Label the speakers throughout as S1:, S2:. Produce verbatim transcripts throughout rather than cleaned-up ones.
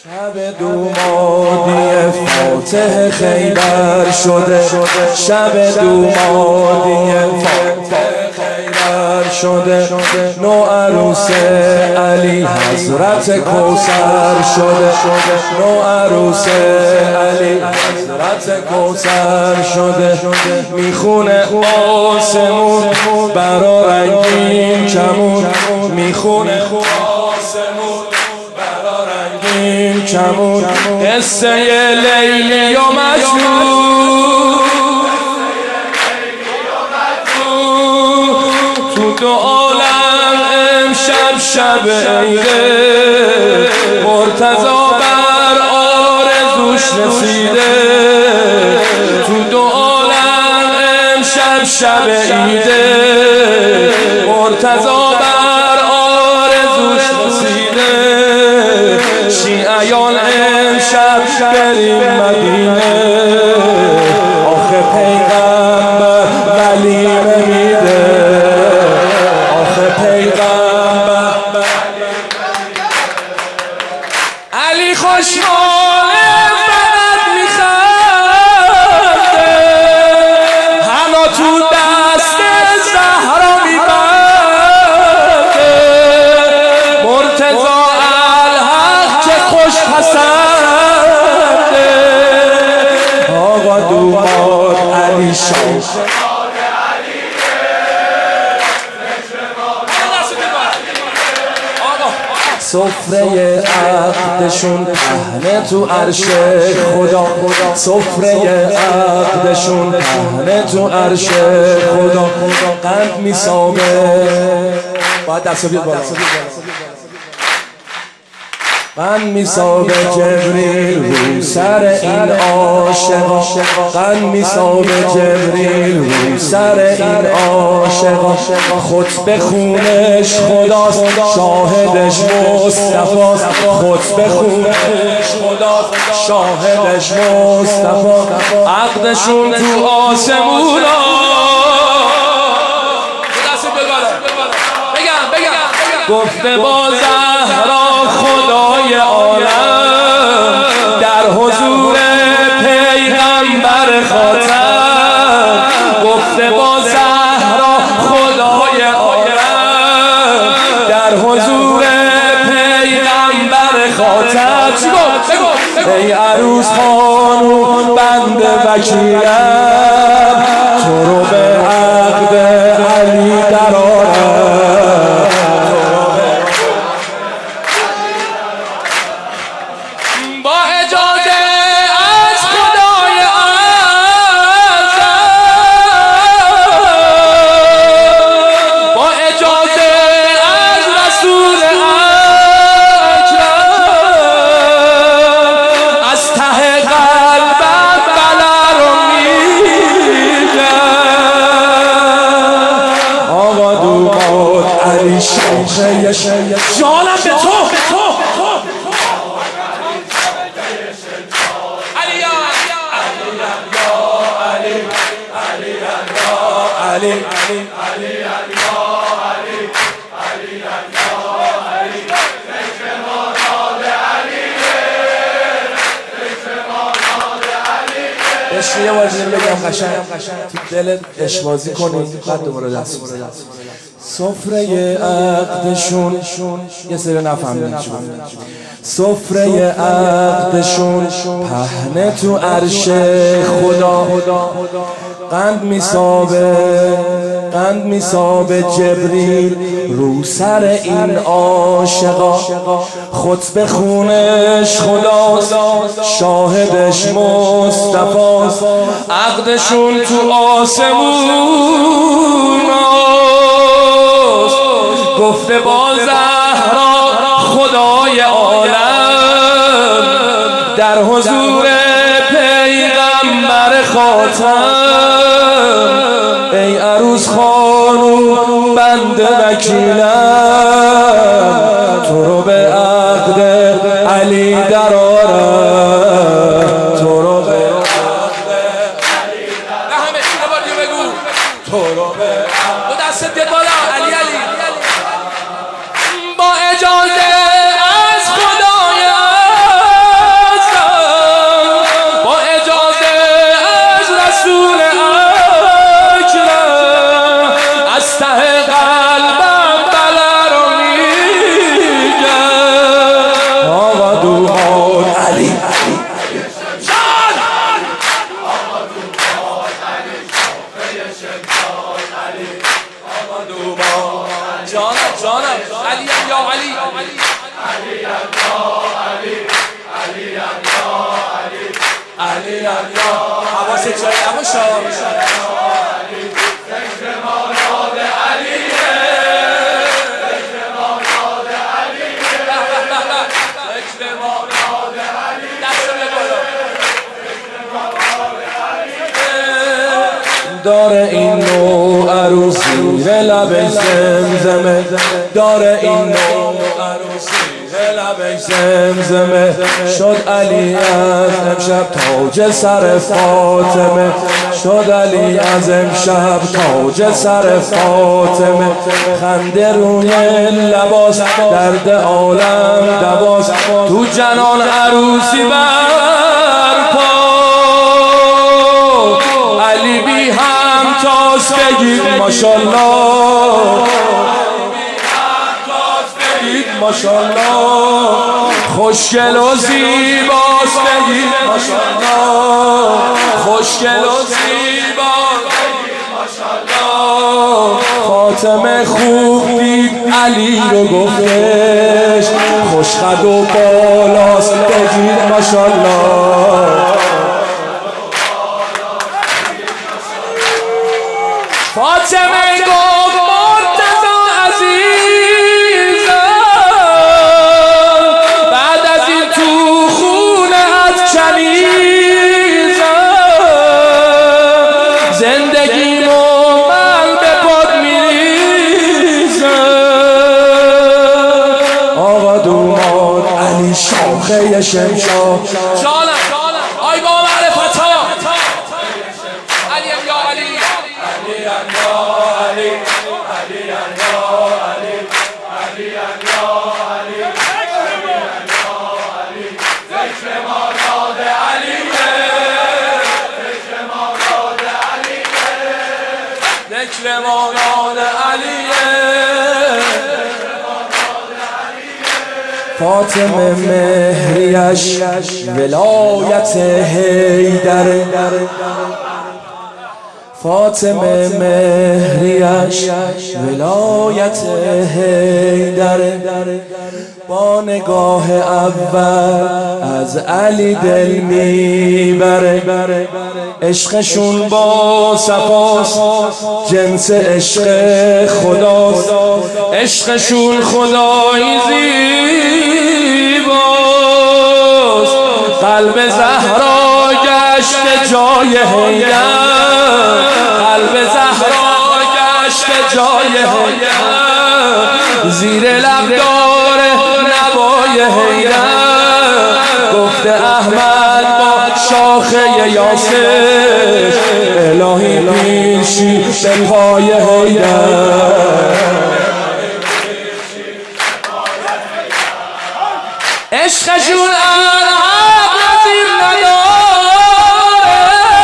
S1: شب دومادی فاتح خیبر شده، شب دومادی فاتح خیبر شده، نو عروس علی حضرت کوثر شده، نو عروس علی حضرت کوثر شده، میخونه آسمون برا رنگین کمون، میخونه آسمون برا رنگین کمون، قصه لیلی و مجنون تو دو عالم امشب شب عیده، مرتضی بر آرزوش رسیده، تو دو عالم امشب شب عیده، مرتضی بر آرزوش رسیده، شیعیان امشب بریم مدینه، آخه پیغمبر ولی نمیده، آخه پیغمبر علی خوشحاله فقط میخنده، حالا تو دست زهرا میبنده، مرتضی الحق چه خوش پسنده، آقا دوماد علی شاه سفره عقدشون پهنه تو عرش خدا، سفره عقدشون پهنه تو عرش خدا، قند میسابه باید دست بیاد بالا، قند میسابه جبریل رو سر این عاشقا، قند میسابه جبریل رو سر این عاشقا، خطبه خونش خداست شاهدش مصطفاست، خطبه خونش خداست شاهدش مصطفا، عقدشون تو آسمونا، بگم بگم گفته با زهرا خدای عالم، در حضور پیغمبر خاتم، گفته با زهرا خدای عالم، در حضور پیغمبر خاتم، چی گفت؟ ای عروس خانوم بنده وکیلم، تو رو به عقد علی درآرم، با اجازه از خدای اعظم، با اجازه از رسول اکرم، از ته قلبم بله رو میگم، آقا دوماد علی شاخه جانم به تو علی علی علی علی علی علی فکر مراد علیه، فکر مراد علیه، عشق یه بار دیگه بگم قشنگ تو دلت عشق بازی کنی، بعد دوباره دست بزن. سفره عقدشون یه سری نفهمیدن چی بود، سفره عقدشون پهنه تو عرش خدا، قند میسابه قند میسابه جبریل رو سر این عاشقا، خطبه خونش خداست شاهدش مصطفاست، عقدشون تو آسموناست، گفته با زهرا خدای عالم، در حضور پیغمبر خاتم، ای عروس خانوم بنده وکیلم، تو رو به عقد علی درآرم، تو رو به عقد علی درآرم، تو رو به عقد دست بیاد بالا علی علی، با اجازه از خدای علی حواست جای نباشه داره این نوع عروسی لب زمزمه داره این نوع عروسی لب زمزمه شد علی از امشب تاج سر فاطمه شد علی از امشب تاج سر فاطمه خنده روی لباس درد عالم دواس تو جنان عروسی برپا علی بی هم تاس بگید ماشالله ماشالله خوشگل و زیباست بگید ماشالله خوشگل و زیباست بگید ماشالله فاطمه خوب دید علی رو گفتش خوشخد و بالاست بگید ماشالله فاطمه گفت مرتضی عزیزم بعد از این تو خونه از کنیزم زندگیمو من به پاد میریزم آقا دوماد علی شاخه شمشاه جانم آی با معرفت ها علی یا علی علی یا علی علی یا علی علی یا علی ذکر مراد علیه ذکر مراد علیه ذکر مراد علیه فاطمه مهریش ولایت حیدر فاطمه مهریش ولایت حیدر با نگاه اول از علی دل میبره عشقشون با صفاست جنس عشق خداست عشقشون خدایی زیباست قلب زهرا گشت جای حیدر قلب زهرا گشت جای حیدر زیر لب داره نوای حیدر گفته احمد با شاخه یاسر الهی پیشی به پای حیدر عشقشون انعام نظیر نداره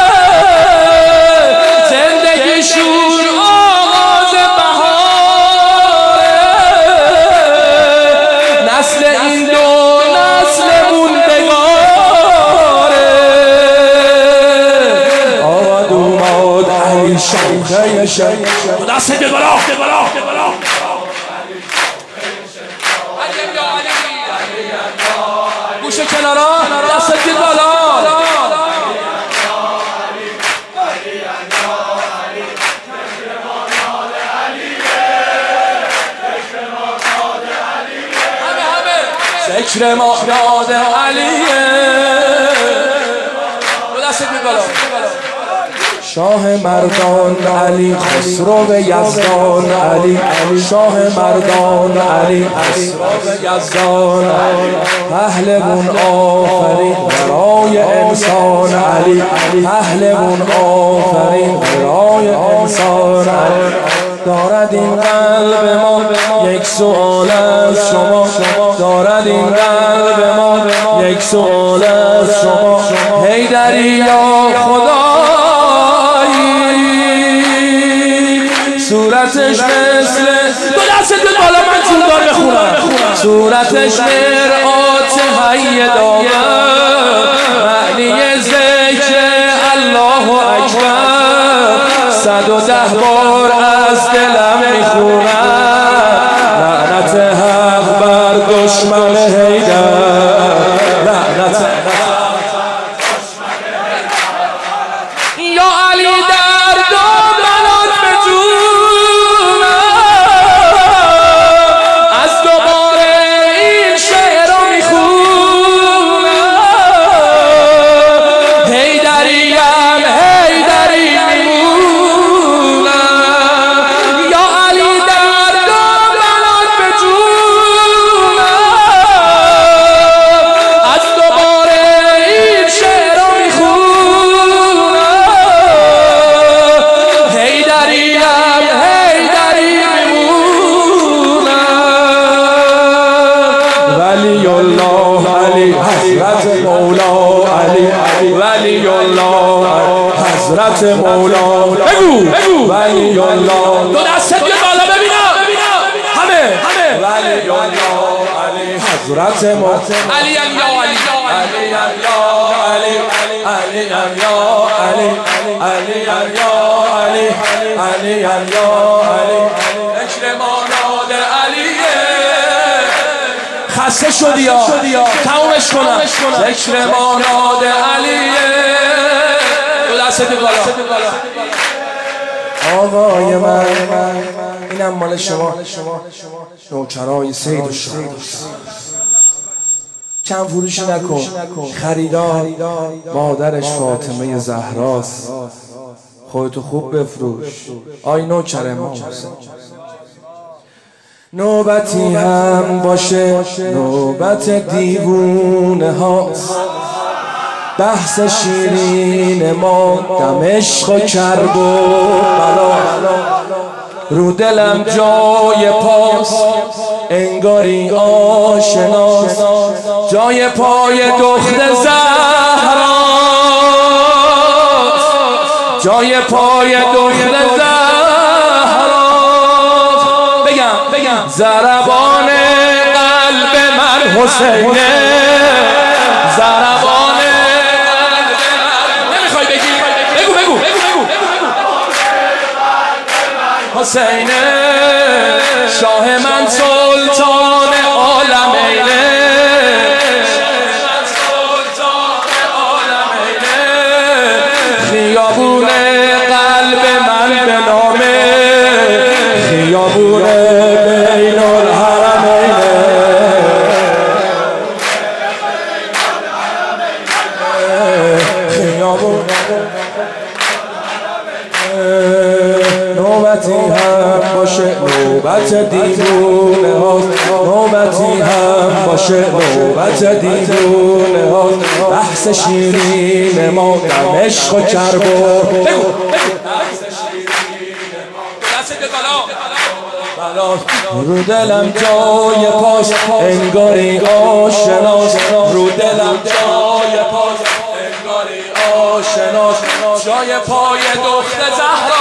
S1: زندگیشون آغاز بهاره نسل این دو نسل موندگاره آقا دوماد علی شاخه شمشاه دست به بالا گوشه کنارا دست دید بالا ذکر مراد علیه دست دید بالا شاه مردان علی خسرو یزدان علی شاه مردان علی خسرو یزدان پهلوان آفرین برای انسان علی پهلوان آفرین برای انسان علی دارد این قلب ما یک سوال از شما دارد این قلب ما یک سوال از شما حیدری یا خدا صورتش مثل دو دست دو بالا من جوندار بخونم صورتش مرآت حی دامن معنی ذکر الله اکبر صد و ده بار از دلم میخونم لعنت حق بر دشمن حیدر لعنت الله علی حضرت مولا علی ولی الله حضرت مولا بگو بگو ولی الله دو دستت بیاد بالا ببینم همه همه ولی الله علی حضرت مولا علی یا علی علی یا علی علی یا علی علی یا علی علی یا علی ذکر ماناد علیه خسته شدی یا تمومش کنم ذکر ماناد علیه دو دست بالا آقای من اینم مال شما نوکرای سید و شاه کم فروشی نکن خریدار مادرش فاطمه زهراست خودتو خوب بفروش آی نوکر ما نوبتی هم باشه نوبت دیوونه هاست بحث شیرین ما دمشق و کرب و بلا رو دلم جای پاس انگاری آشناست جای پای دختر زهراست جای پای دختر زهراست بگم بگم ضربان قلب من حسینه ضربان قلب من نمیخوای بگی بگو بگو بگو حسینه شاه من سلطان عالمینه خیابون قلب من به نام خیابون بین الحرمینه خیابون نوبتی هم باشه نوبت دیوونه هاست نوبتی هم باشه نوبت دیوونه هاست بحث شیرین ما دمشق و کرب و بگو رو دلم جای پاس انگاری آشناست رو دلم جای پاس انگاری آشناست جای پای دختر زهرا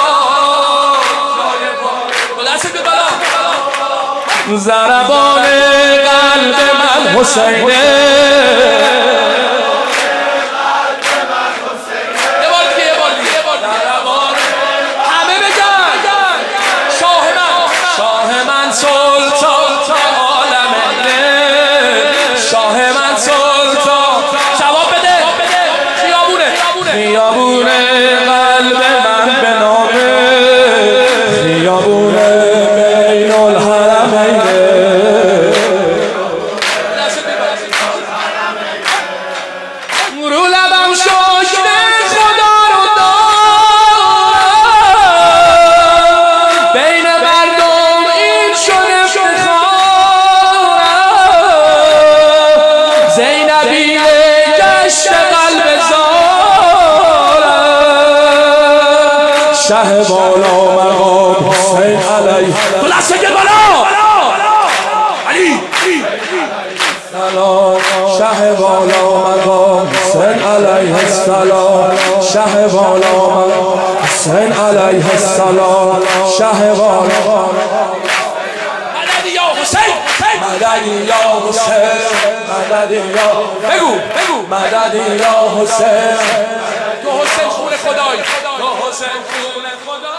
S1: ضربان قلب من حسینه یه بار دیگه یه بار دیگه ضربان همه بگن شاه من شاه من سلطان عالمینه شاه من سلطان جواب بده خیابونه خیابونه قلب من به نام خیابونه بین الحرمینه رو لبم شکر خدا رو دارم بین مردم این شد افتخارم زینبی گشت قلب زارم شه بالا مقام حسین علیه خلاص بگیر بالا علی سلام شه بالا مقام حسین علیه السلام شه بالا مقام حسین علیه السلام شه بالا مددی یا حسین مددی یا حسین مددی یا بگو بگو مددی یا حسین تو حسین خون خدای تو حسین خون خدای